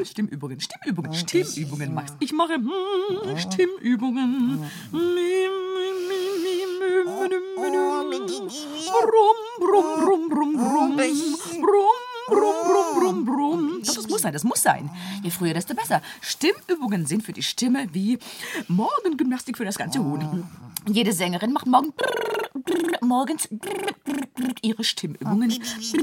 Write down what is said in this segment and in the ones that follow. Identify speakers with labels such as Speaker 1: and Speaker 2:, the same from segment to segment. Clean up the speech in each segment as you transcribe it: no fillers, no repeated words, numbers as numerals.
Speaker 1: Stimmübungen, Max. Ich mache Stimmübungen. Brumm. Das muss sein. Je früher, desto besser. Stimmübungen sind für die Stimme wie Morgengymnastik für das ganze Huhn. Jede Sängerin macht morgens ihre Stimmübungen.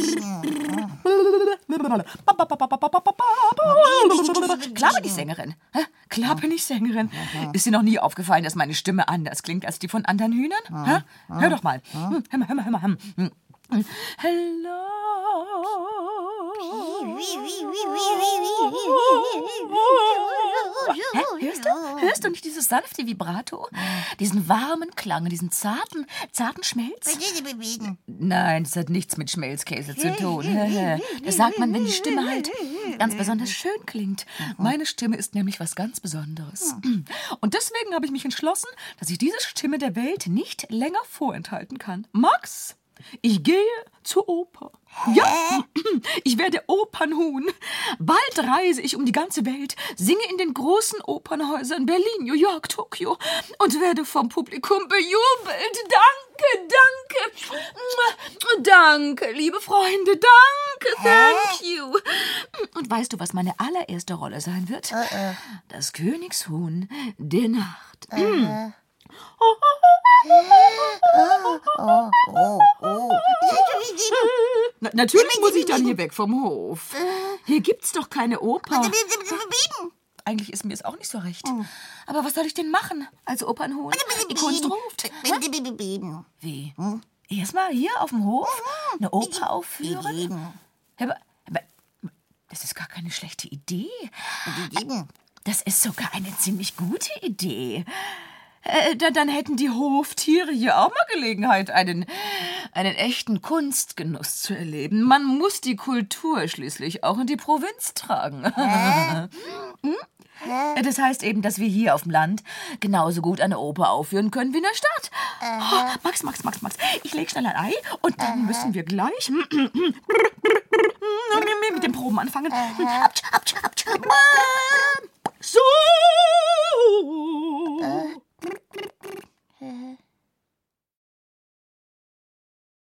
Speaker 1: Klar bin ich Sängerin. Klar bin ich Sängerin. Ist dir noch nie aufgefallen, dass meine Stimme anders klingt als die von anderen Hühnern? Hör doch mal. Hör mal. Hello. Hörst du nicht dieses sanfte Vibrato? Diesen warmen Klang, diesen zarten Schmelz? Nein, das hat nichts mit Schmelzkäse zu tun. Das sagt man, wenn die Stimme halt ganz besonders schön klingt. Meine Stimme ist nämlich was ganz Besonderes. Und deswegen habe ich mich entschlossen, dass ich diese Stimme der Welt nicht länger vorenthalten kann. Max, ich gehe zur Oper. Ja, ich werde Opernhuhn. Bald reise ich um die ganze Welt, singe in den großen Opernhäusern Berlin, New York, Tokio und werde vom Publikum bejubelt. Danke, liebe Freunde, danke, thank you. Und weißt du, was meine allererste Rolle sein wird? Das Königshuhn der Nacht. Natürlich muss ich dann hier weg vom Hof. Hier gibt's doch keine Oper. Eigentlich ist mir es auch nicht so recht. Aber was soll ich denn machen als Opernhuhn? Die Kunst ruft. Wie? Erstmal hier auf dem Hof eine Oper aufführen? Aber das ist gar keine schlechte Idee. Das ist sogar eine ziemlich gute Idee. Dann hätten die Hoftiere hier auch mal Gelegenheit, einen echten Kunstgenuss zu erleben. Man muss die Kultur schließlich auch in die Provinz tragen. Das heißt eben, dass wir hier auf dem Land genauso gut eine Oper aufführen können wie in der Stadt. Max, ich leg schnell ein Ei und dann müssen wir gleich mit den Proben anfangen.